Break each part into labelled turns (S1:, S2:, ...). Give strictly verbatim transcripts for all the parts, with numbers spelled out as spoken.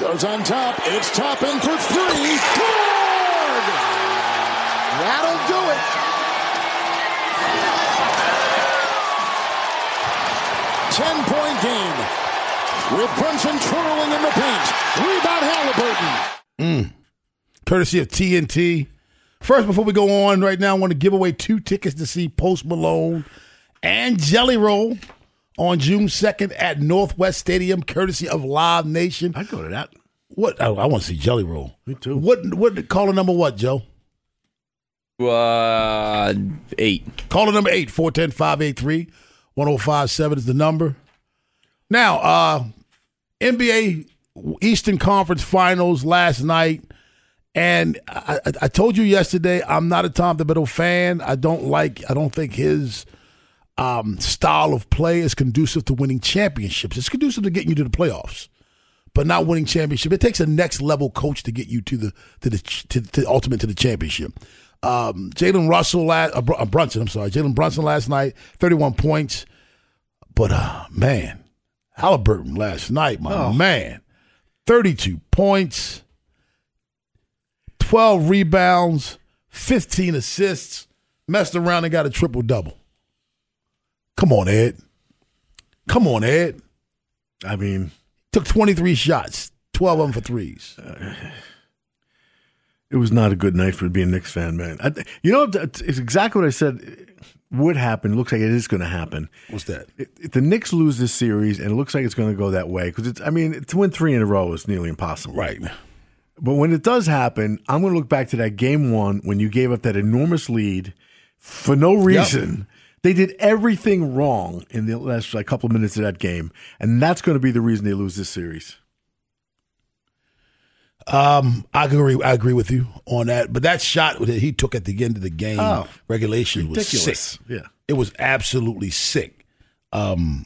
S1: Goes on top. It's Toppin for three. Good! That'll do it. Ten-point game with Brunson twirling in the paint. Rebound Halliburton.
S2: Mm. Courtesy of T N T. First, before we go on right now, I want to give away two tickets to see Post Malone and Jelly Roll on June second at Northwest Stadium, courtesy of Live Nation.
S3: I'd go to that.
S2: What? I, I want to see Jelly Roll.
S3: Me too.
S2: What? What? Caller number what, Joe?
S4: Uh, eight.
S2: Caller number eight, four one zero, five eight three, one zero five seven is the number. Now, uh, N B A Eastern Conference Finals last night. And I, I, I told you yesterday, I'm not a Tom Thibodeau fan. I don't like, I don't think his um, style of play is conducive to winning championships. It's conducive to getting you to the playoffs, but not winning championship. It takes a next level coach to get you to the to the to, to ultimate to the championship. Um, Jalen Russell, last, uh, Brunson, I'm sorry, Jalen Brunson last night, thirty-one points. But uh, man, Halliburton last night, my oh. man, thirty-two points. twelve rebounds, fifteen assists, messed around and got a triple-double. Come on, Ed. Come on, Ed.
S3: I mean.
S2: Took twenty-three shots, twelve of them for threes.
S3: Uh, it was not a good night for being a Knicks fan, man. I, you know, it's exactly what I said would happen. It looks like it is going to happen.
S2: What's that?
S3: If the Knicks lose this series, and it looks like it's going to go that way, because, I mean, to win three in a row is nearly impossible.
S2: Right.
S3: But when it does happen, I'm going to look back to that game one when you gave up that enormous lead for no reason. Yep. They did everything wrong in the last like, couple of minutes of that game, and that's going to be the reason they lose this series.
S2: Um, I agree. I agree with you on that. But that shot that he took at the end of the game, oh, regulation, ridiculous. was sick.
S3: Yeah,
S2: it was absolutely sick. Um,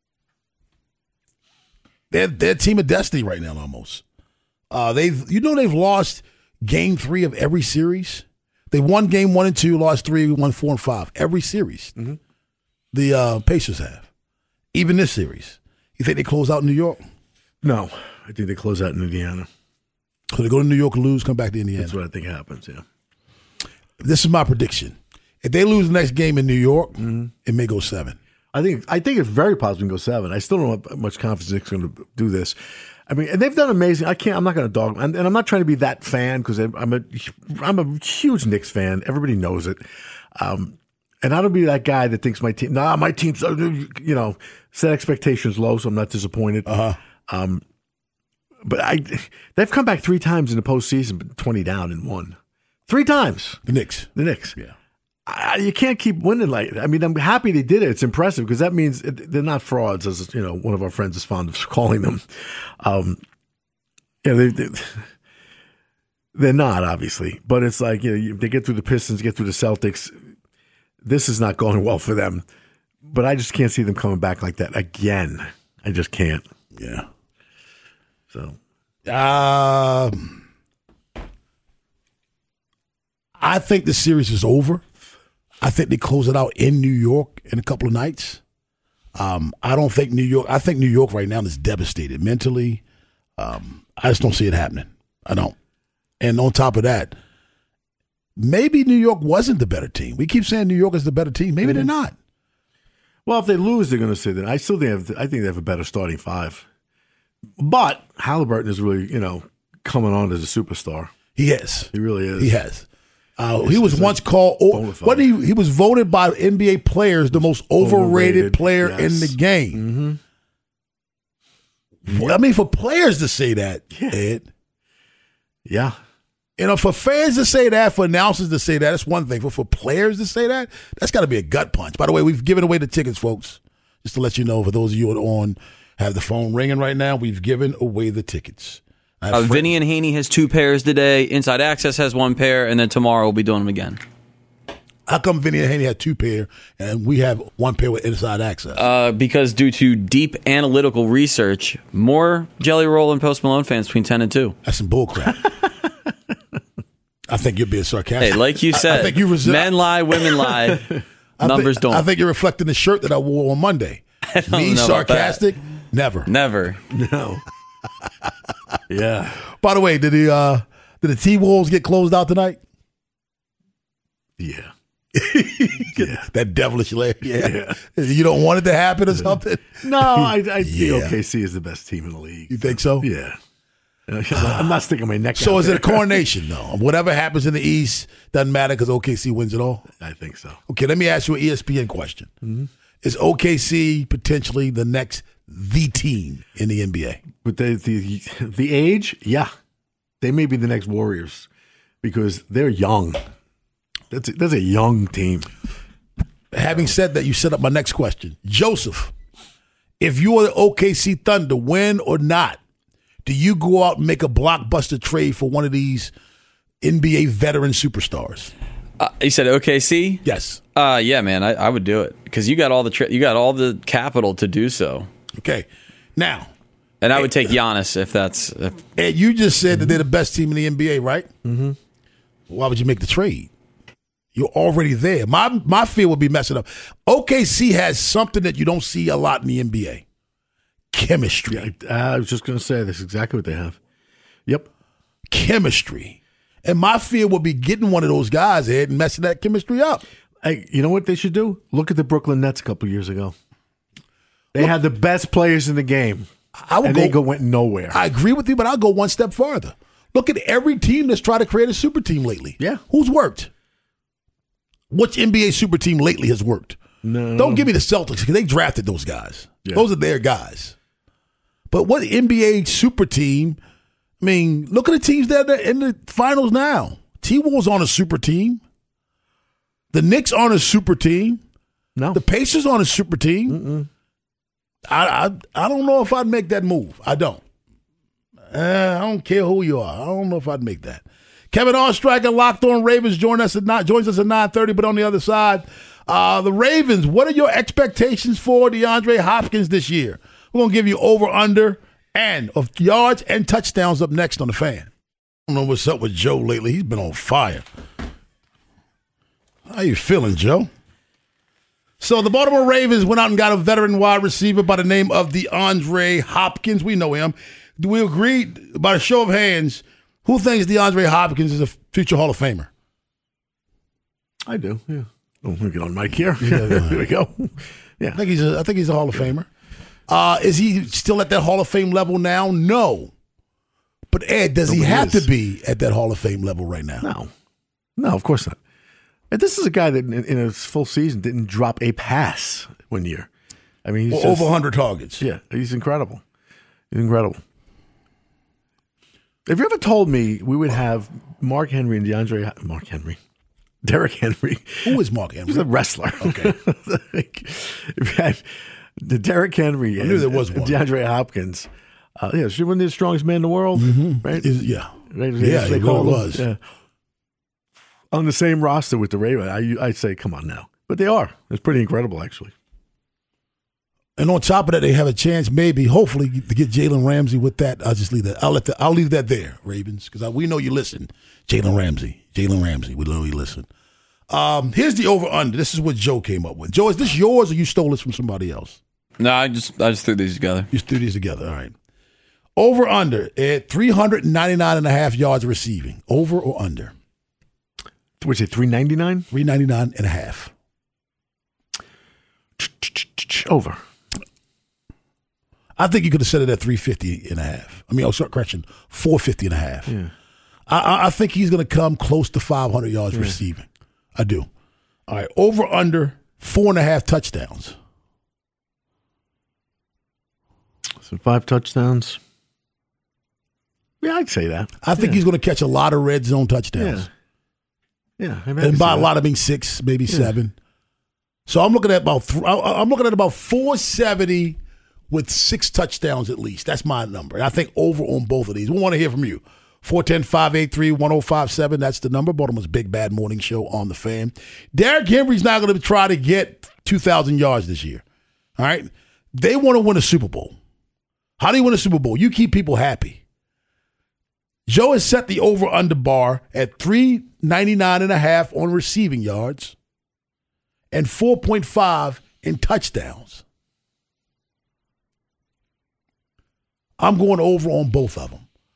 S2: they're they're a team of destiny right now, almost. Uh, they've, you know, they've lost game three of every series. They won game one and two, lost three, won four and five. Every series. Mm-hmm. The uh, Pacers have. Even this series. You think they close out in New York?
S3: No. I think they close out in Indiana.
S2: So they go to New York and lose, come back to Indiana.
S3: That's what I think happens, yeah.
S2: This is my prediction. If they lose the next game in New York, mm-hmm. it may go seven.
S3: I think I think it's very possible to go seven. I still don't have much confidence Nick's going to do this. I mean, and they've done amazing. I can't. I'm not going to dog, and, and I'm not trying to be that fan because I'm a I'm a huge Knicks fan. Everybody knows it, um, and I don't be that guy that thinks my team. Nah, my team's you know set expectations low, so I'm not disappointed.
S2: Uh huh.
S3: Um, but I, they've come back three times in the postseason, twenty down and won, three times.
S2: The Knicks.
S3: The Knicks.
S2: Yeah.
S3: I, you can't keep winning like that. I mean, I'm happy they did it. It's impressive because that means it, they're not frauds, as you know, one of our friends is fond of calling them. Um, yeah, they, they, they're not obviously, but it's like you know, you, they get through the Pistons, get through the Celtics. This is not going well for them, but I just can't see them coming back like that again. I just can't.
S2: Yeah.
S3: So,
S2: um, I think the series is over. I think they close it out in New York in a couple of nights. Um, I don't think New York. I think New York right now is devastated mentally. Um, I just don't see it happening. I don't. And on top of that, maybe New York wasn't the better team. We keep saying New York is the better team. Maybe mm-hmm. they're not.
S3: Well, if they lose, they're going to say that. I still think I think they have a better starting five. But Halliburton is really, you know, coming on as a superstar.
S2: He is.
S3: He really is.
S2: He has. Uh, he was once called. Oh, what he he was voted by N B A players the most overrated, overrated player yes. in the game.
S3: Mm-hmm.
S2: I mean, for players to say that,
S3: yeah.
S2: Ed.
S3: Yeah.
S2: You know, for fans to say that, for announcers to say that, that's one thing. But for players to say that, that's got to be a gut punch. By the way, we've given away the tickets, folks. Just to let you know, for those of you who are on, have the phone ringing right now, we've given away the tickets.
S4: Uh, Vinny and Haney has two pairs today. Inside Access has one pair, and then tomorrow we'll be doing them again.
S2: How come Vinny and Haney had two pair, and we have one pair with Inside Access?
S4: Uh, because due to deep analytical research, more Jelly Roll and Post Malone fans between ten and two.
S2: That's some bullcrap. I think you're being sarcastic.
S4: Hey, like you said, I, I think you resi- men lie, women lie. Numbers
S2: think,
S4: don't.
S2: I think you're reflecting the shirt that I wore on Monday. Me sarcastic? Never.
S4: Never.
S3: No. Yeah.
S2: By the way, did the uh, did the T-Wolves get closed out tonight?
S3: Yeah.
S2: yeah. That devilish laugh. Yeah. yeah. You don't want it to happen or something?
S3: No, I, I
S2: yeah.
S3: think O K C is the best team in the league.
S2: You think so?
S3: Yeah. I'm not sticking my neck out.
S2: So is
S3: there.
S2: it a coronation, though? Whatever happens in the East doesn't matter because O K C wins it all?
S3: I think so.
S2: Okay, let me ask you an E S P N question. Mm-hmm. Is O K C potentially the next the team in the N B A?
S3: With the, the the age, yeah. They may be the next Warriors because they're young. That's a, that's a young team.
S2: Having said that, you set up my next question. Joseph, if you are the O K C Thunder, win or not, do you go out and make a blockbuster trade for one of these N B A veteran superstars?
S4: Uh, you said O K C?
S2: Yes.
S4: Uh, yeah, man, I, I would do it because you got all the tra- you got all the capital to do so.
S2: Okay, now,
S4: and I would take Giannis if that's. If,
S2: and you just said that they're the best team in the N B A, right?
S3: Mm-hmm.
S2: Why would you make the trade? You're already there. My my fear would be messing up. O K C has something that you don't see a lot in the N B A. Chemistry.
S3: Yeah, I was just going to say that's exactly what they have. Yep.
S2: Chemistry. And my fear would be getting one of those guys ahead and messing that chemistry up.
S3: Hey, you know what they should do? Look at the Brooklyn Nets a couple years ago. They Look, had the best players in the game.
S2: I would
S3: and
S2: go,
S3: they go went nowhere.
S2: I agree with you, but I'll go one step farther. Look at every team that's tried to create a super team lately.
S3: Yeah.
S2: Who's worked? Which N B A super team lately has worked?
S3: No.
S2: Don't give me the Celtics because they drafted those guys.
S3: Yeah.
S2: Those are their guys. But what N B A super team, I mean, look at the teams that are in the finals now. T-Wolves on a super team. The Knicks on a super team.
S3: No.
S2: The Pacers on a super team.
S3: Mm-mm.
S2: I, I I don't know if I'd make that move. I don't. Uh, I don't care who you are. I don't know if I'd make that. Kevin Oestreicher, Locked On Ravens, join us at not joins us at nine thirty. But on the other side, uh, the Ravens. What are your expectations for DeAndre Hopkins this year? We're gonna give you over under and of yards and touchdowns up next on the Fan. I don't know what's up with Joe lately. He's been on fire. How you feeling, Joe? So the Baltimore Ravens went out and got a veteran wide receiver by the name of DeAndre Hopkins. We know him. Do we agree, by a show of hands, who thinks DeAndre Hopkins is a future Hall of Famer?
S3: I do, yeah. Oh, let me get on mic here. Yeah, here we go. Yeah.
S2: I think he's a, I think he's a Hall of Famer. Uh, is he still at that Hall of Fame level now? No. But, Ed, does Nobody he have is. to be at that Hall of Fame level right now?
S3: No. No, of course not. And this is a guy that in, in a full season didn't drop a pass one year. I mean, he's
S2: well,
S3: just,
S2: over one hundred targets.
S3: Yeah, he's incredible. He's incredible. Have you ever told me we would have Mark Henry and DeAndre Mark Henry, Derrick Henry?
S2: Who is Mark Henry?
S3: He's a wrestler.
S2: Okay.
S3: Like, if you had the Derrick Henry
S2: I knew
S3: and,
S2: there was one.
S3: DeAndre Hopkins. Uh, yeah, she wasn't the strongest man in the world,
S2: mm-hmm.
S3: right?
S2: Is, yeah,
S3: right?
S2: Yeah,
S3: they
S2: it really was.
S3: Yeah. On the same roster with the Ravens, I I'd say, come on now, but they are. It's pretty incredible, actually.
S2: And on top of that, they have a chance, maybe, hopefully, to get Jalen Ramsey with that. I'll just leave that. I'll let the, I'll leave that there, Ravens, because we know you listen. Jalen Ramsey, Jalen Ramsey, we know you listen. Um, here's the over under. This is what Joe came up with. Joe, is this yours or you stole this from somebody else?
S4: No, I just I just threw these together.
S2: You threw these together. All right. Over under at three hundred ninety-nine and a half yards receiving. Over or under?
S3: What's it? Three ninety nine.
S2: Three ninety nine and a half.
S3: Over.
S2: I think you could have set it at three fifty and a half. I mean, oh, sorry, correction, four fifty and a half.
S3: Yeah.
S2: I, I think he's going to come close to five hundred yards yeah. receiving. I do. All right. Over under four and a half touchdowns.
S3: So five touchdowns. Yeah, I'd say that.
S2: I think
S3: yeah.
S2: he's going to catch a lot of red zone touchdowns.
S3: Yeah. Yeah.
S2: And by a lot, I mean six, maybe yeah. seven. So I'm looking at about th- I'm looking at about four seventy with six touchdowns at least. That's my number. And I think over on both of these. We want to hear from you. four one zero, five eight three, one zero five seven. That's the number. Baltimore's Big Bad Morning Show on the Fan. Derrick Henry's not going to try to get two thousand yards this year. All right? They want to win a Super Bowl. How do you win a Super Bowl? You keep people happy. Joe has set the over-under bar at three ninety-nine and a half on receiving yards and four point five in touchdowns. I'm going over on both of them.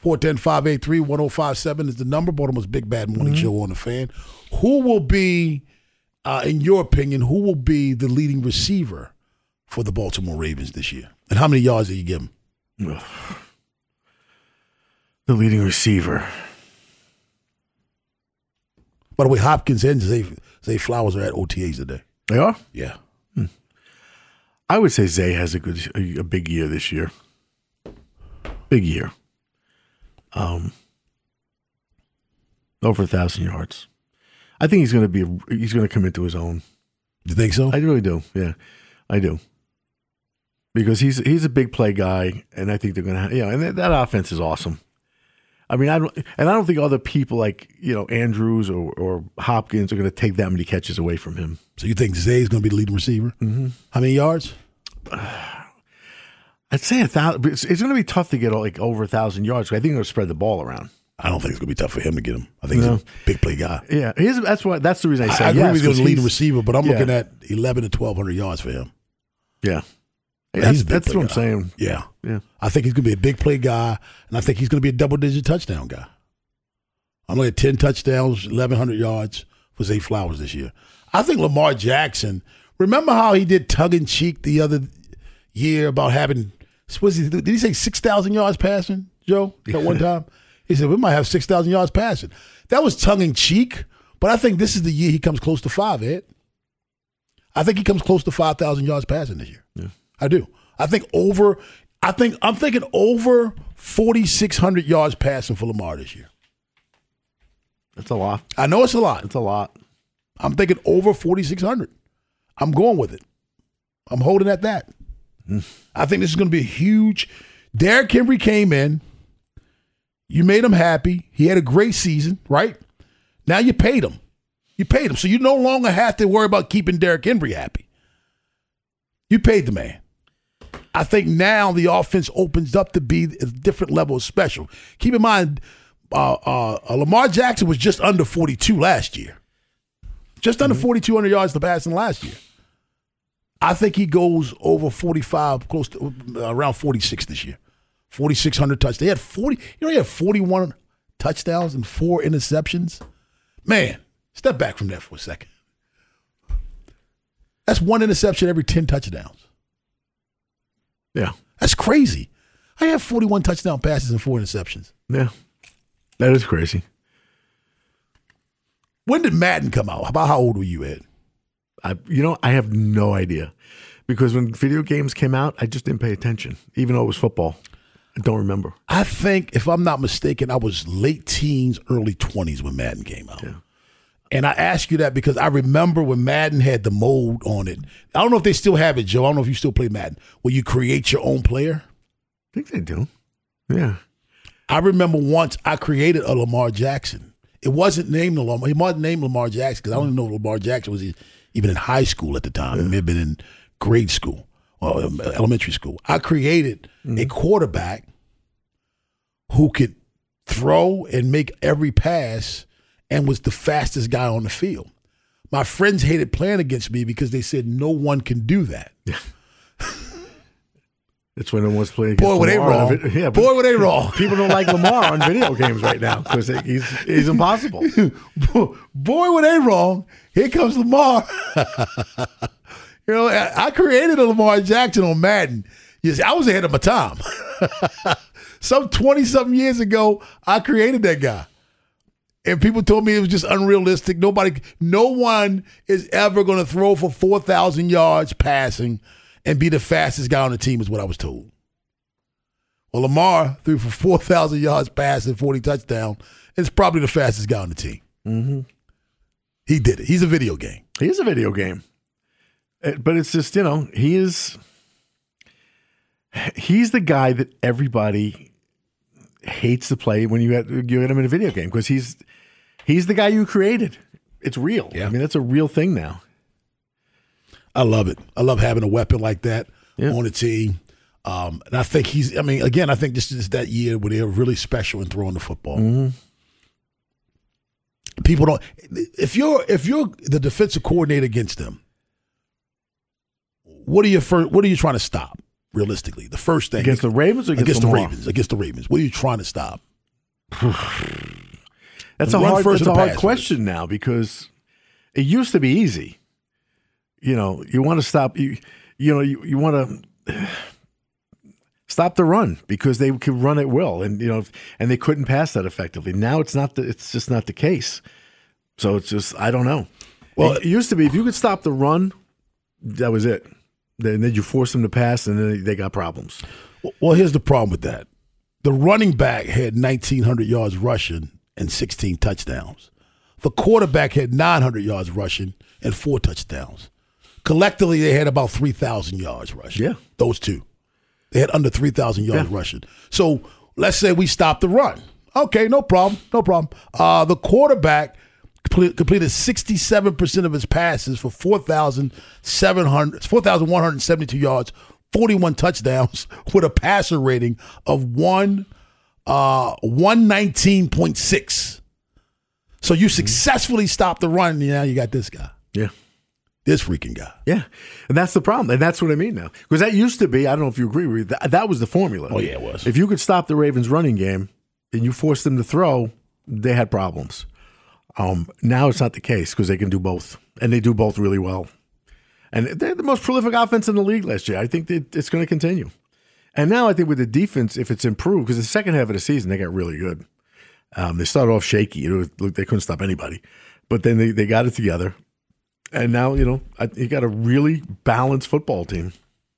S2: four one zero, five eight three, one zero five seven is the number. Baltimore's Big Bad Morning
S3: Mm-hmm.
S2: Show on the Fan. Who will be, uh, in your opinion, who will be the leading receiver for the Baltimore Ravens this year? And how many yards do you give him?
S3: The leading receiver.
S2: By the way, Hopkins and Zay, Zay Flowers are at O T As today.
S3: They are?
S2: Yeah.
S3: I would say Zay has a good, a, a big year this year. Big year. Um, over a thousand yards. I think he's going to be. He's going to come into his own.
S2: You think so?
S3: I really do. Yeah, I do. Because he's he's a big play guy, and I think they're going to. Have, yeah, and that, that offense is awesome. I mean, I don't, and I don't think other people like you know Andrews or, or Hopkins are going to take that many catches away from him.
S2: So you think Zay is going to be the leading receiver?
S3: Mm-hmm.
S2: How many yards?
S3: I'd say a thousand. It's, it's going to be tough to get like over a thousand yards. I think they're going to spread the ball around.
S2: I don't think it's going to be tough for him to get him. I think
S3: No.
S2: he's a big play guy.
S3: Yeah, he's, that's what. That's the reason I say.
S2: I agree
S3: yes,
S2: with you on
S3: 'cause
S2: the leading
S3: he's-
S2: receiver, but I'm
S3: yeah.
S2: looking at eleven to twelve hundred yards for him.
S3: Yeah,
S2: Yeah,
S3: that's,
S2: he's a big
S3: that's
S2: play
S3: what I'm
S2: guy.
S3: saying.
S2: Yeah.
S3: Yeah.
S2: I think he's going to be a big play guy, and I think he's going to be a double-digit touchdown guy. I'm looking at ten touchdowns, eleven hundred yards for Zay Flowers this year. I think Lamar Jackson, remember how he did tongue-in-cheek the other year about having, was he, did he say six thousand yards passing, Joe, at one time? He said, we might have six thousand yards passing. That was tongue-in-cheek, but I think this is the year he comes close to five, Ed. I think he comes close to five thousand yards passing this year.
S3: Yeah.
S2: I do. I think over, I think, I'm thinking over forty-six hundred yards passing for Lamar this year.
S3: That's a lot.
S2: I know it's a lot.
S3: That's a lot.
S2: I'm thinking over forty-six hundred. I'm going with it. I'm holding at that.
S3: Mm.
S2: I think this is going to be a huge. Derrick Henry came in. You made him happy. He had a great season, right? Now you paid him. You paid him. So you no longer have to worry about keeping Derrick Henry happy. You paid the man. I think now the offense opens up to be a different level of special. Keep in mind, uh, uh, uh, Lamar Jackson was just under forty-two last year. Just under mm-hmm. forty-two hundred yards to passing last year. I think he goes over forty-five, close to uh, around forty-six this year. forty-six hundred touchdowns. They had forty. You know, he had forty-one touchdowns and four interceptions. Man, step back from that for a second. That's one interception every ten touchdowns.
S3: Yeah,
S2: that's crazy. I have forty-one touchdown passes and four interceptions.
S3: Yeah, that is crazy.
S2: When did Madden come out? About how old were you, Ed?
S3: I, you know, I have no idea. Because when video games came out, I just didn't pay attention, even though it was football. I don't remember.
S2: I think, if I'm not mistaken, I was late teens, early twenties when Madden came out.
S3: Yeah.
S2: And I ask you that because I remember when Madden had the mode on it. I don't know if they still have it, Joe. I don't know if you still play Madden, where you create your own player.
S3: I think they do. Yeah.
S2: I remember once I created a Lamar Jackson. It wasn't named Lamar. He wasn't named Lamar Jackson because I don't even know if Lamar Jackson was even in high school at the time. Yeah. He may have been in grade school or elementary school. I created mm-hmm. a quarterback who could throw and make every pass and was the fastest guy on the field. My friends hated playing against me because they said no one can do that.
S3: That's when no one's playing against
S2: Boy, were they
S3: Lamar.
S2: wrong.
S3: Yeah,
S2: Boy, were they wrong.
S3: People don't like Lamar on video games right now because he's, he's impossible.
S2: Boy, were they wrong. Here comes Lamar. You know, I created a Lamar Jackson on Madden. Yes, I was ahead of my time. Some twenty-something years ago, I created that guy. And people told me it was just unrealistic. Nobody, no one is ever going to throw for four thousand yards passing and be the fastest guy on the team is what I was told. Well, Lamar threw for four thousand yards passing, forty touchdowns. It's probably the fastest guy on the team.
S3: Mm-hmm.
S2: He did it. He's a video game.
S3: He is a video game. But it's just, you know, he is, he's the guy that everybody hates to play when you get, you get him in a video game because he's, he's the guy you created. It's real.
S2: Yeah.
S3: I mean, that's a real thing now.
S2: I love it. I love having a weapon like that
S3: yeah. on
S2: a team. Um, and I think he's, I mean, again, I think this is that year where they're really special in throwing the football.
S3: Mm-hmm.
S2: People don't, if you're, if you're the defensive coordinator against them, what are you first, what are you trying to stop realistically? The first thing
S3: against the Ravens or against,
S2: against the
S3: Lamar?
S2: Ravens, against the Ravens. What are you trying to stop?
S3: That's a
S2: Run
S3: hard,
S2: first
S3: that's a
S2: or the
S3: hard
S2: pass
S3: question now because it used to be easy. You know, you want to stop. You, you know, you, you want to stop the run because they could run at will, and you know, and they couldn't pass that effectively. Now it's not. The, it's just not the case. So it's just I don't know. Well, it, it used to be if you could stop the run, that was it. Then, then you force them to pass, and then they got problems.
S2: Well, here's the problem with that: the running back had nineteen hundred yards rushing and sixteen touchdowns. The quarterback had nine hundred yards rushing and four touchdowns. Collectively, they had about three thousand yards rushing.
S3: Yeah.
S2: Those two. They had under three thousand yards
S3: yeah.
S2: rushing. So let's say we stop the run. Okay, no problem. No problem. Uh, the quarterback complete, completed sixty-seven percent of his passes for four thousand one hundred seventy-two yards, forty-one touchdowns, with a passer rating of one, uh, one nineteen point six. So you successfully stopped the run, and now you got this guy.
S3: Yeah.
S2: This freaking guy.
S3: Yeah. And that's the problem. And that's what I mean now. Because that used to be, I don't know if you agree with me, that, that was the formula.
S2: Oh, yeah, it was.
S3: If you could stop the Ravens running game and you forced them to throw, they had problems. Um, now it's not the case because they can do both. And they do both really well. And they're the most prolific offense in the league last year. I think that it's going to continue. And now I think with the defense, if it's improved, because the second half of the season, they got really good. Um, they started off shaky. It was, they couldn't stop anybody. But then they, they got it together. And now, you know, I, you got a really balanced football team.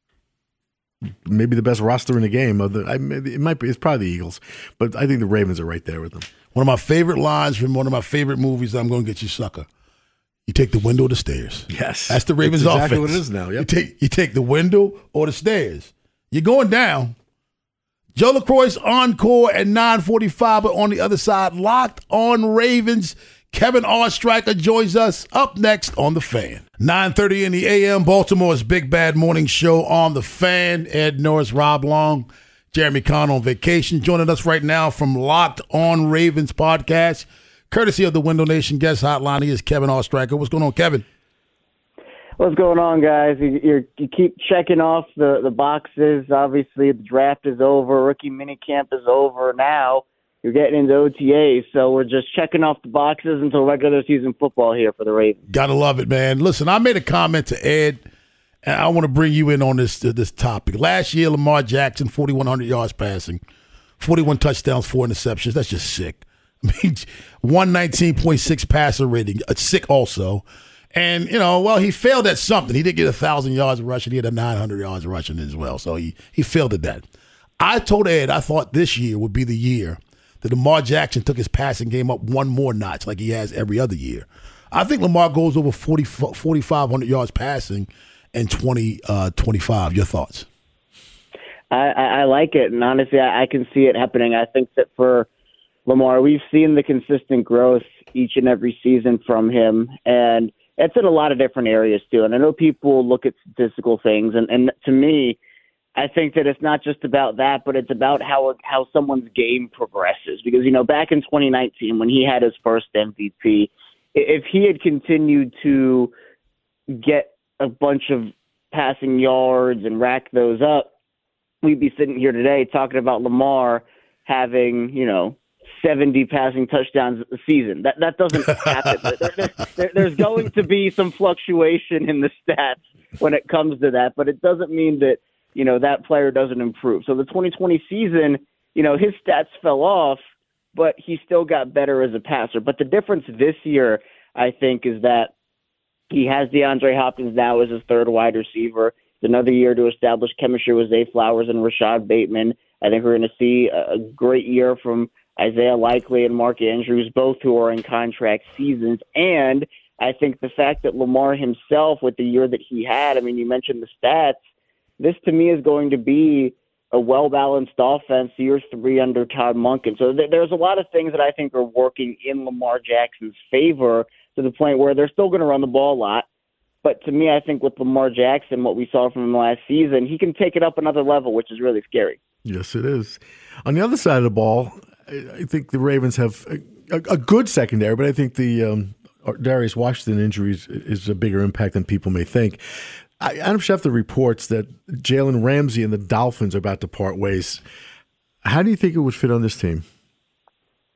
S3: Maybe the best roster in the game. Of the, I, it might be. It's probably the Eagles, but I think the Ravens are right there with them.
S2: One of my favorite lines from one of my favorite movies. I'm going to get you, sucker. You take the window or the stairs.
S3: Yes,
S2: that's the Ravens'
S3: that's exactly
S2: offense.
S3: What it is now. Yep.
S2: You take you take the window or the stairs. You're going down. Joe LaCroix's encore at nine forty-five, but on the other side, Locked On Ravens. Kevin Oestreicher joins us up next on The Fan. nine thirty in the A M, Baltimore's Big Bad Morning Show on The Fan. Ed Norris, Rob Long, Jeremy Kahn on vacation. Joining us right now from Locked On Ravens podcast, courtesy of the Window Nation guest hotline, he is Kevin Oestreicher. What's going on, Kevin?
S5: What's going on, guys? You, you're, you keep checking off the, the boxes. Obviously, the draft is over. Rookie minicamp is over now. You're getting into O T As, so we're just checking off the boxes until regular season football here for the Ravens.
S2: Gotta love it, man. Listen, I made a comment to Ed, and I want to bring you in on this uh, this topic. Last year, Lamar Jackson, forty-one hundred yards passing, forty-one touchdowns, four interceptions. That's just sick. I mean, one nineteen point six passer rating. It's sick also. And, you know, well, he failed at something. He did get one thousand yards rushing. He had a nine hundred yards rushing as well, so he, he failed at that. I told Ed I thought this year would be the year that Lamar Jackson took his passing game up one more notch like he has every other year. I think Lamar goes over forty, forty-five hundred yards passing and twenty, uh, twenty-five. Your thoughts?
S5: I, I like it, and honestly, I, I can see it happening. I think that for Lamar, we've seen the consistent growth each and every season from him, and it's in a lot of different areas too. And I know people look at statistical things, and, and to me, I think that it's not just about that, but it's about how how someone's game progresses. Because, you know, back in twenty nineteen when he had his first M V P, if he had continued to get a bunch of passing yards and rack those up, we'd be sitting here today talking about Lamar having, you know, seventy passing touchdowns a season. That that doesn't happen. there, there, there's going to be some fluctuation in the stats when it comes to that, but it doesn't mean that, you know, that player doesn't improve. So the twenty twenty season, you know, his stats fell off, but he still got better as a passer. But the difference this year, I think, is that he has DeAndre Hopkins now as his third wide receiver. It's another year to establish chemistry with Zay Flowers and Rashad Bateman. I think we're going to see a great year from Isaiah Likely and Mark Andrews, both who are in contract seasons. And I think the fact that Lamar himself, with the year that he had, I mean, you mentioned the stats, this to me is going to be a well-balanced offense year three under Todd Monken. So th- there's a lot of things that I think are working in Lamar Jackson's favor to the point where they're still going to run the ball a lot. But to me, I think with Lamar Jackson, what we saw from him last season, he can take it up another level, which is really scary.
S3: Yes, it is. On the other side of the ball, I think the Ravens have a, a good secondary, but I think the um, Darius Washington injuries is a bigger impact than people may think. Adam Schefter reports that Jalen Ramsey and the Dolphins are about to part ways. How do you think it would fit on this team?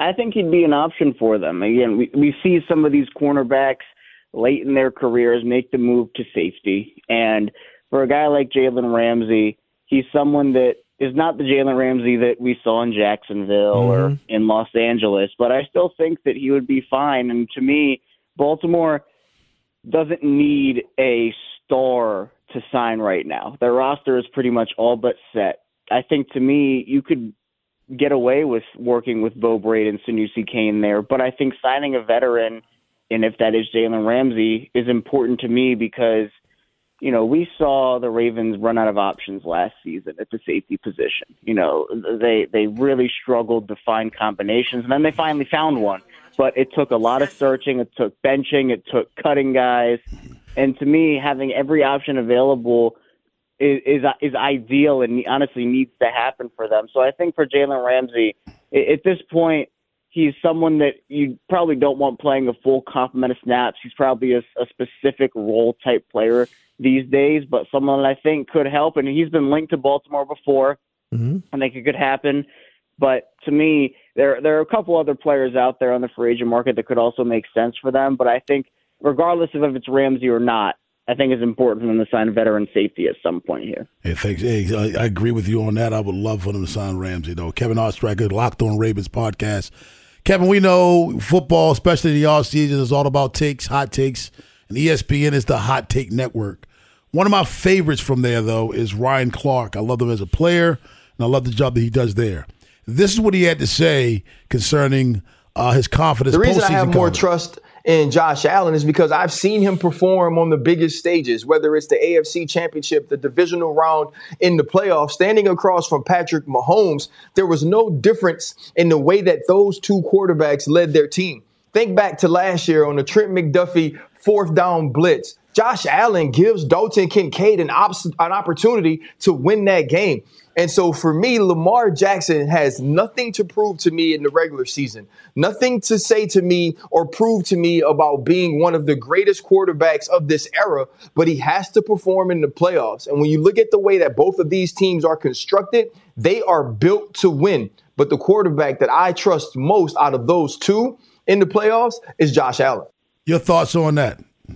S5: I think he'd be an option for them. Again, we, we see some of these cornerbacks late in their careers make the move to safety. And for a guy like Jalen Ramsey, he's someone that is not the Jalen Ramsey that we saw in Jacksonville mm-hmm. or in Los Angeles, but I still think that he would be fine. And to me, Baltimore doesn't need a star to sign right now. Their roster is pretty much all but set. I think to me, you could get away with working with Bo Braid and Sanusi Kane there, but I think signing a veteran, and if that is Jalen Ramsey, is important to me because, you know, we saw the Ravens run out of options last season at the safety position. You know, they they really struggled to find combinations, and then they finally found one. But it took a lot of searching, it took benching, it took cutting guys. And to me, having every option available is, is is ideal and honestly needs to happen for them. So I think for Jalen Ramsey, at this point, he's someone that you probably don't want playing a full complement of snaps. He's probably a, a specific role type player these days, but someone I think could help. And he's been linked to Baltimore before. Mm-hmm. I think it could happen. But to me, there there are a couple other players out there on the free agent market that could also make sense for them. But I think regardless of if it's Ramsey or not, I think it's important for them to sign veteran safety at some point here.
S2: Hey, thanks. Hey, I, I agree with you on that. I would love for them to sign Ramsey, though. Kevin Oestreicher, Locked On Ravens podcast. Kevin, we know football, especially the offseason, is all about takes, hot takes, and E S P N is the hot take network. One of my favorites from there, though, is Ryan Clark. I love him as a player, and I love the job that he does there. This is what he had to say concerning uh, his confidence.
S6: The reason I have more
S2: confidence.
S6: trust in Josh Allen is because I've seen him perform on the biggest stages, whether it's the A F C Championship, the divisional round in the playoffs, standing across from Patrick Mahomes. There was no difference in the way that those two quarterbacks led their team. Think back to last year on the Trent McDuffie fourth down blitz. Josh Allen gives Dalton Kincaid an, op- an opportunity to win that game. And so for me, Lamar Jackson has nothing to prove to me in the regular season, nothing to say to me or prove to me about being one of the greatest quarterbacks of this era, but he has to perform in the playoffs. And when you look at the way that both of these teams are constructed, they are built to win. But the quarterback that I trust most out of those two in the playoffs is Josh Allen.
S2: Your thoughts on that?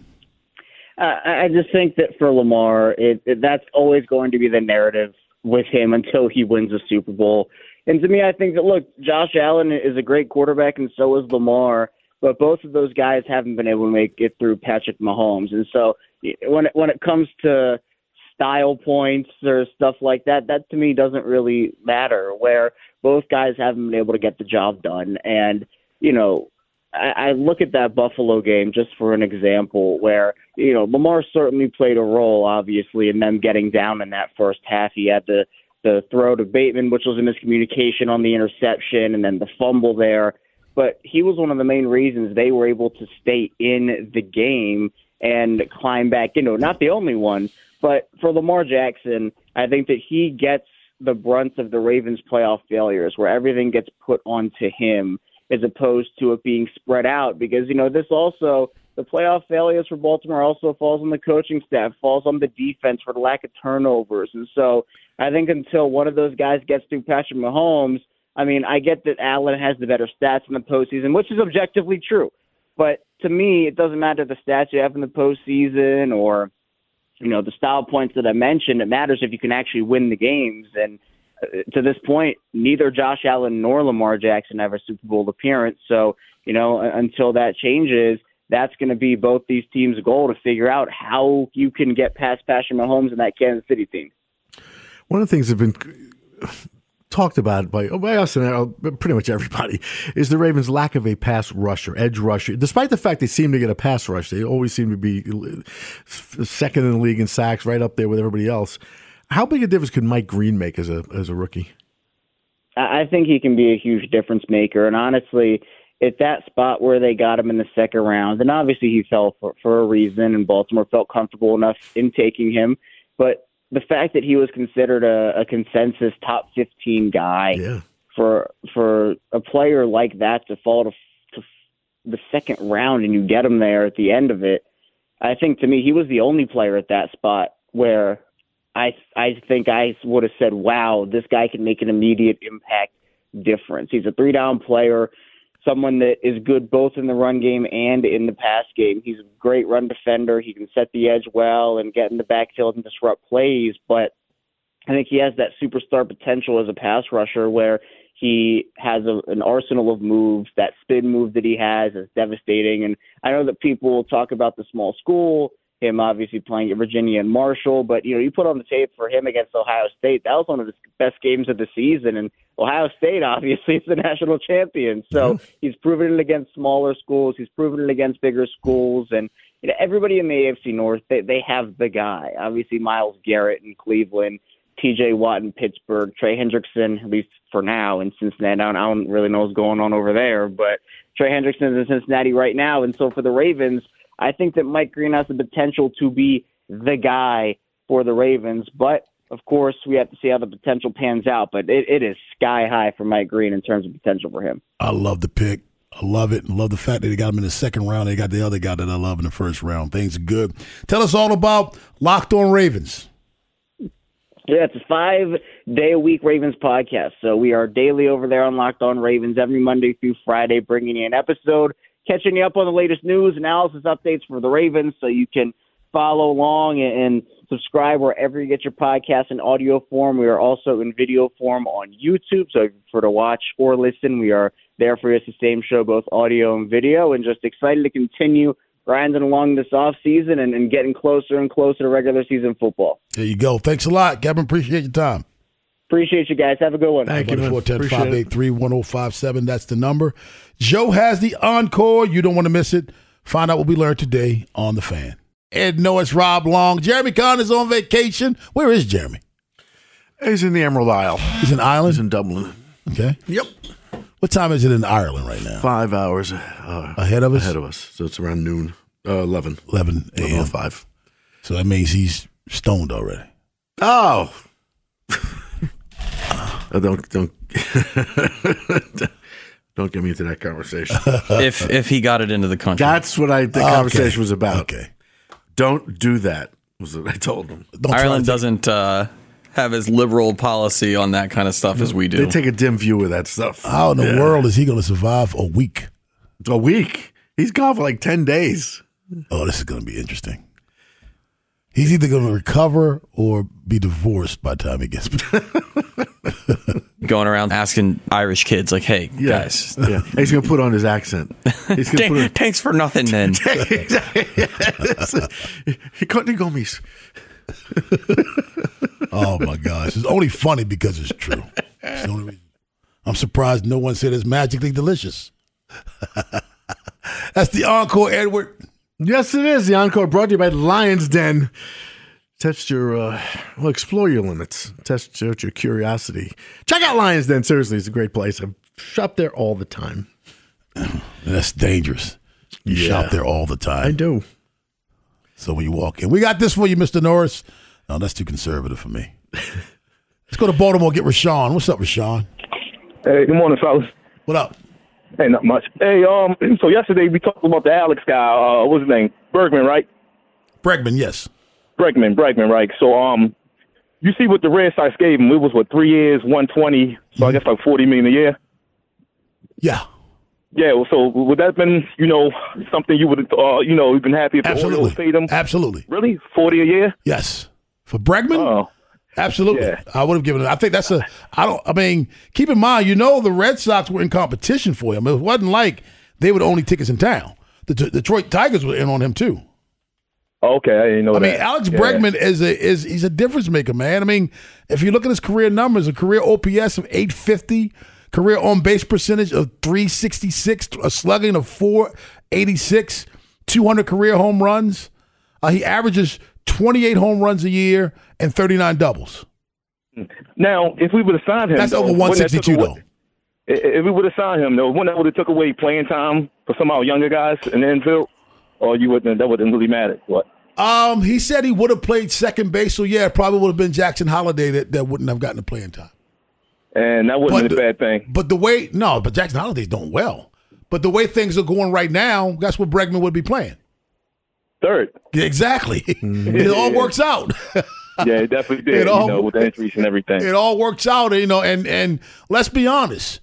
S5: Uh, I just think that for Lamar, it, it, that's always going to be the narrative with him until he wins a Super Bowl. And to me, I think that, look, Josh Allen is a great quarterback and so is Lamar, but both of those guys haven't been able to make it through Patrick Mahomes. And so when it, when it comes to style points or stuff like that, that to me doesn't really matter, where both guys haven't been able to get the job done. And, you know, I, I look at that Buffalo game just for an example where, you know, Lamar certainly played a role, obviously, in them getting down in that first half. He had the, the throw to Bateman, which was a miscommunication on the interception, and then the fumble there. But he was one of the main reasons they were able to stay in the game and climb back into it. Not the only one, but for Lamar Jackson, I think that he gets the brunt of the Ravens' playoff failures, where everything gets put onto him, as opposed to it being spread out. Because, you know, this also, the playoff failures for Baltimore also falls on the coaching staff, falls on the defense for the lack of turnovers. And so I think until one of those guys gets through Patrick Mahomes, I mean, I get that Allen has the better stats in the postseason, which is objectively true. But to me, it doesn't matter the stats you have in the postseason or, you know, the style points that I mentioned. It matters if you can actually win the games. And to this point, neither Josh Allen nor Lamar Jackson have a Super Bowl appearance. So, you know, until that changes, that's going to be both these teams' goal to figure out how you can get past Patrick Mahomes and that Kansas City team.
S3: One of the things that have been talked about by, by us and pretty much everybody is the Ravens' lack of a pass rusher, edge rusher. Despite the fact they seem to get a pass rush, they always seem to be second in the league in sacks, right up there with everybody else. How big a difference could Mike Green make as a as a rookie?
S5: I think he can be a huge difference maker. And honestly, at that spot where they got him in the second round, and obviously he fell for, for a reason, and Baltimore felt comfortable enough in taking him. But the fact that he was considered a, a consensus top fifteen guy
S3: yeah.
S5: for for a player like that to fall to, to the second round and you get him there at the end of it, I think to me he was the only player at that spot where I I think I would have said, wow, this guy can make an immediate impact difference. He's a three-down player. someone that is good both in the run game and in the pass game. He's a great run defender. He can set the edge well and get in the backfield and disrupt plays, but I think he has that superstar potential as a pass rusher where he has a, an arsenal of moves. That spin move that he has is devastating. And I know that people talk about the small school, him obviously playing at Virginia and Marshall, but, you know, you put on the tape for him against Ohio State. That was one of the best games of the season. And Ohio State, obviously, is the national champion. So mm-hmm. he's proven it against smaller schools. He's proven it against bigger schools. And, you know, everybody in the A F C North, they, they have the guy. Obviously, Myles Garrett in Cleveland, T J Watt in Pittsburgh, Trey Hendrickson, at least for now, in Cincinnati. I don't, I don't really know what's going on over there, but Trey Hendrickson is in Cincinnati right now. And so for the Ravens, I think that Mike Green has the potential to be the guy for the Ravens. But, of course, we have to see how the potential pans out. But it, it is sky high for Mike Green in terms of potential for him.
S2: I love the pick. I love it. I love the fact that they got him in the second round. They got the other guy that I love in the first round. Things are good. Tell us all about Locked On Ravens.
S5: Yeah, it's a five-day-a-week Ravens podcast. So we are daily over there on Locked On Ravens every Monday through Friday, bringing you an episode, catching you up on the latest news, analysis, updates for the Ravens so you can follow along and subscribe wherever you get your podcast in audio form. We are also in video form on YouTube, so if you prefer to watch or listen, we are there for you. It's the same show, both audio and video, and just excited to continue grinding along this offseason and, and getting closer and closer to regular season football.
S2: There you go. Thanks a lot, Kevin. Appreciate your time.
S5: Appreciate you guys. Have a good one.
S3: Thank you, man.
S2: four one zero, five eight three, one zero five seven. That's the number. Joe has the encore. You don't want to miss it. Find out what we learned today on The Fan. Ed Norris, Rob Long. Jeremy Conn is on vacation. Where is Jeremy?
S3: He's in the Emerald Isle.
S2: He's in Ireland?
S3: He's in Dublin.
S2: Okay.
S3: Yep.
S2: What time is it in Ireland right now?
S3: Five hours uh,
S2: ahead of us?
S3: Ahead of us. So it's around noon. Uh, eleven.
S2: eleven a.m.
S3: five.
S2: So that means he's stoned already.
S3: Oh. uh, don't don't don't get me into that conversation.
S4: if if he got it into the country.
S3: That's what I the
S2: okay.
S3: conversation was about.
S2: Okay.
S3: Don't do that, was what I told him.
S2: Don't
S4: Ireland doesn't uh, have as liberal policy on that kind of stuff as we do.
S3: They take a dim view of that stuff.
S2: How in the
S3: yeah.
S2: world is he going to survive a week?
S3: A week? He's gone for like ten days.
S2: Oh, this is going to be interesting. He's either going to recover or be divorced by the time he gets back.
S4: Going around asking Irish kids, like, hey,
S3: yeah.
S4: guys.
S3: Yeah. He's going to put on his accent. He's gonna put on...
S4: Thanks for nothing, then.
S3: He couldn't go me.
S2: Oh, my gosh. It's only funny because it's true. It's the only reason. I'm surprised no one said it's magically delicious. That's the encore, Edward.
S3: Yes, it is. The encore brought to you by Lion's Den. Test your, uh, well, explore your limits. Test out your curiosity. Check out Lion's Den. Seriously, it's a great place. I shop there all the time.
S2: That's dangerous. You
S3: yeah.
S2: shop there all the time.
S3: I do.
S2: So when you walk in, we got this for you, Mister Norris. No, that's too conservative for me. Let's go to Baltimore, get Rashawn. What's up, Rashawn?
S7: Hey, good morning, fellas.
S2: What up?
S7: Hey, not much. Hey, um, so yesterday we talked about the Alex guy. Uh, what's his name? Bergman, right?
S2: Bregman, yes.
S7: Bregman, Bregman, right? So, um, you see what the Red Sox gave him? It was what three years, one twenty. So mm-hmm. I guess like forty million a year.
S2: Yeah.
S7: Yeah. Well, so would that have been, you know, something you would have, uh, you know, you've been happy if the
S2: Absolutely.
S7: Orioles paid him?
S2: Absolutely.
S7: Really, forty a year?
S2: Yes. For Bregman.
S7: Oh.
S2: Absolutely.
S7: Yeah.
S2: I would have given it. I think that's a, I don't, I mean, keep in mind, you know, the Red Sox were in competition for him. It wasn't like they were the only tickets in town. The D- Detroit Tigers were in on him too.
S7: Okay. I didn't know
S2: I
S7: that.
S2: mean, Alex
S7: yeah.
S2: Bregman is a, is, he's a difference maker, man. I mean, if you look at his career numbers, a career O P S of eight fifty, career on base percentage of three sixty-six, a slugging of four eighty-six, two hundred career home runs. Uh, he averages twenty-eight home runs a year and thirty-nine doubles.
S7: Now, if we would have signed him,
S2: that's
S7: though,
S2: over one sixty-two,
S7: away,
S2: though.
S7: If we would have signed him, though, wouldn't that would have took away playing time for some of our younger guys in the infield? Or you wouldn't? That wouldn't really matter. What?
S2: Um, he said he would have played second base, so yeah, it probably would have been Jackson Holliday that, that wouldn't have gotten the playing time.
S7: And that wasn't
S2: but
S7: a
S2: the,
S7: bad thing.
S2: But the way, no, but Jackson Holliday's doing well. But the way things are going right now, that's what Bregman would be playing.
S7: Third.
S2: Exactly. It all works out.
S7: Yeah, it definitely did,
S2: it all,
S7: you know, with the injuries and everything.
S2: It all works out, you know, and, and let's be honest.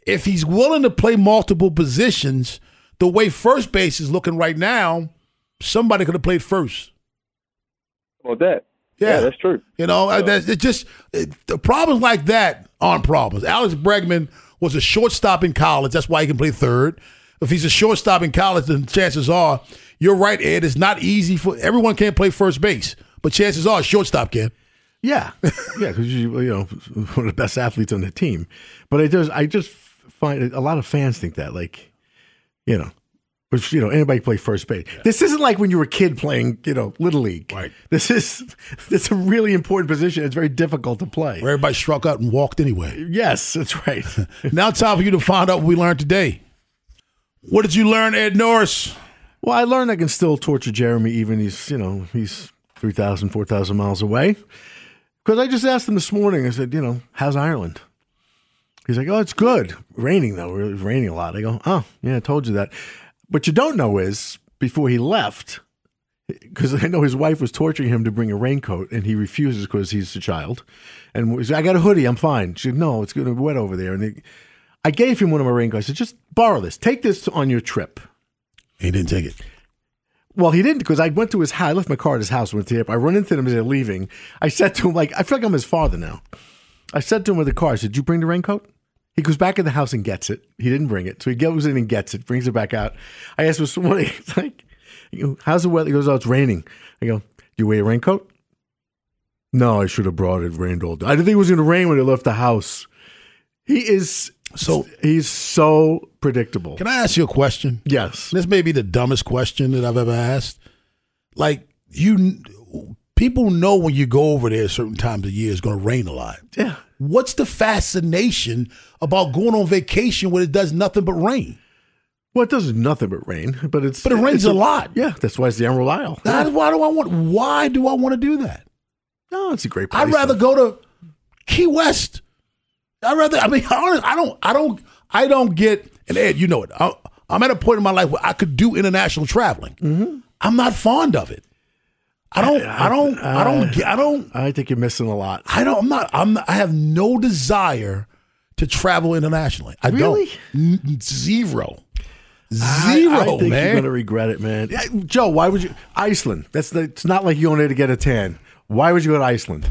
S2: if he's willing to play multiple positions, the way first base is looking right now, somebody could have played first.
S7: Well, that.
S2: Yeah,
S7: Yeah, that's true.
S2: You know,
S7: Yeah.
S2: that's it just it, the problems like that aren't problems. Alex Bregman was a shortstop in college. That's why he can play third. If he's a shortstop in college, then chances are, you're right, Ed, it's not easy for everyone can't play first base, but chances are shortstop can.
S3: Yeah, yeah, because you you know one of the best athletes on the team. But I just I just find a lot of fans think that like, you know, which you know anybody can play first base. Yeah. This isn't like when you were a kid playing you know Little League.
S2: Right.
S3: This is it's a really important position. It's very difficult to play.
S2: Where everybody struck out and walked anyway.
S3: Yes, that's right.
S2: Now time for you to find out what we learned today. What did you learn, Ed Norris?
S3: Well, I learned I can still torture Jeremy even he's you know he's three thousand, four thousand miles away. Because I just asked him this morning, I said, you know, how's Ireland? He's like, oh, it's good. Raining, though. It's raining a lot. I go, oh, yeah, I told you that. What you don't know is, before he left, because I know his wife was torturing him to bring a raincoat, and he refuses because he's a child. And he's like, I got a hoodie. I'm fine. She said, no, it's going to be wet over there. And he, I gave him one of my raincoats. I said, just borrow this. Take this on your trip.
S2: He didn't take it.
S3: Well, he didn't because I went to his house. I left my car at his house. Went to the airport. I run into him as they're leaving. I said to him, like, I feel like I'm his father now. I said to him with the car, I said, did you bring the raincoat? He goes back in the house and gets it. He didn't bring it. So he goes in and gets it, brings it back out. I asked him this morning, like, how's the weather? He goes, oh, it's raining. I go, do you wear a raincoat? No, I should have brought it. It rained all day. I didn't think it was going to rain when I left the house. He is so he's so predictable.
S2: Can I ask you a question?
S3: Yes.
S2: This may be the dumbest question that I've ever asked. Like, you, people know when you go over there certain times of year it's going to rain a lot.
S3: Yeah.
S2: What's the fascination about going on vacation when it does nothing but rain?
S3: Well, it does nothing but rain, but it's
S2: but it rains
S3: a,
S2: a lot.
S3: Yeah, that's why it's the Emerald Isle.
S2: That's why do I want? Why do I want to do that?
S3: No, it's a great place.
S2: I'd rather though. go to Key West. I'd rather. I mean, honestly, I don't. I don't. I don't get. And Ed, you know it. I, I'm at a point in my life where I could do international traveling.
S3: Mm-hmm.
S2: I'm not fond of it. I don't. I, I don't. I, I don't. Get, I don't.
S3: I think you're missing a lot.
S2: I don't. I'm not. I'm. Not, I have no desire to travel internationally. I
S3: really?
S2: don't. N- zero. Zero,
S3: I, I think
S2: man.
S3: You're gonna regret it, man. Yeah, Joe, why would you? Iceland. That's the. It's not like you going there to get a tan. Why would you go to Iceland?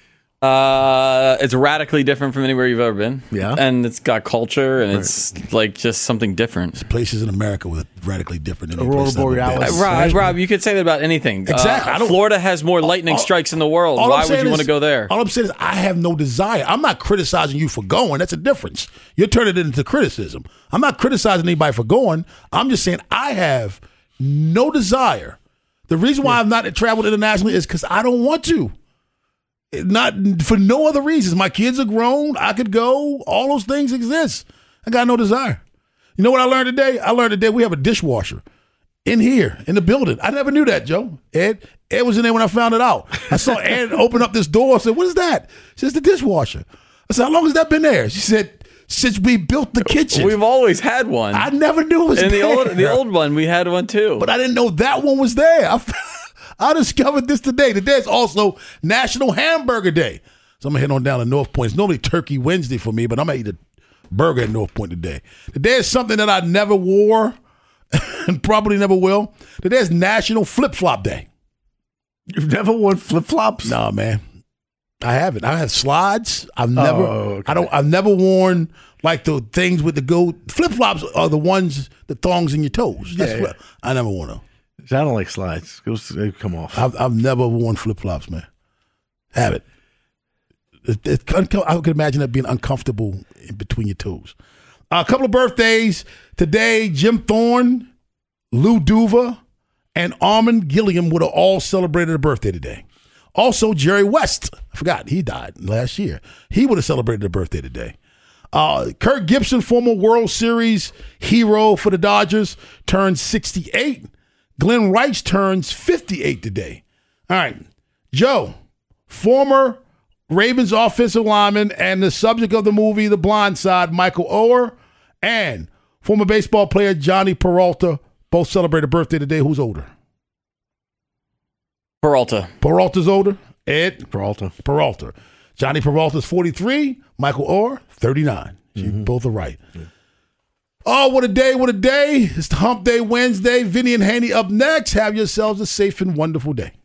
S4: Uh, it's radically different from anywhere you've ever been.
S3: Yeah,
S4: and it's got culture, and right. it's like just something different.
S2: There's places in America with radically different. Than
S3: Aurora Borealis.
S4: Uh, Rob, Rob, you could say that about anything.
S2: Exactly.
S4: Uh, Florida has more lightning all, strikes in the world. Why would you is, want to go there?
S2: All I'm saying is I have no desire. I'm not criticizing you for going. That's a difference. You're turning it into criticism. I'm not criticizing anybody for going. I'm just saying I have no desire. The reason why yeah. I've not traveled internationally is because I don't want to. Not for no other reasons. My kids are grown. I could go. All those things exist. I got no desire. You know what I learned today? I learned today we have a dishwasher in here, in the building. I never knew that, Joe. Ed Ed was in there when I found it out. I saw Ed open up this door. I said, what is that? She said, it's the dishwasher. I said, how long has that been there? She said, since we built the kitchen.
S4: We've always had one.
S2: I never knew it was
S4: in
S2: there.
S4: the old, the old one, we had one too.
S2: But I didn't know that one was there. I I discovered this today. Today is also National Hamburger Day. So I'm going to head on down to North Point. It's normally Turkey Wednesday for me, but I'm going to eat a burger at North Point today. Today is something that I never wore and probably never will. Today is National Flip-Flop Day.
S3: You've never worn flip-flops?
S2: No, man. I haven't. I have slides. I've never
S3: oh, okay.
S2: I don't I've never worn like the things with the go flip-flops are the ones the thongs in your toes. That's
S3: yeah,
S2: what
S3: yeah.
S2: I never wore them.
S3: I don't like slides. They come off.
S2: I've, I've never worn flip-flops, man. Have it. It, it. I could imagine that being uncomfortable in between your toes. Uh, a couple of birthdays today. Jim Thorne, Lou Duva, and Armand Gilliam would have all celebrated a birthday today. Also, Jerry West. I forgot. He died last year. He would have celebrated a birthday today. Uh, Kirk Gibson, former World Series hero for the Dodgers, turned sixty-eight. Glenn Rice turns fifty-eight today. All right. Joe, former Ravens offensive lineman and the subject of the movie The Blind Side, Michael Oher, and former baseball player Johnny Peralta both celebrate a birthday today. Who's older?
S4: Peralta.
S2: Peralta's older. Ed?
S3: Peralta.
S2: Peralta. Johnny Peralta's forty-three. Michael Oher, thirty-nine. You mm-hmm. both are right. Yeah. Oh, what a day, what a day. It's the Hump Day Wednesday. Vinny and Haney up next. Have yourselves a safe and wonderful day.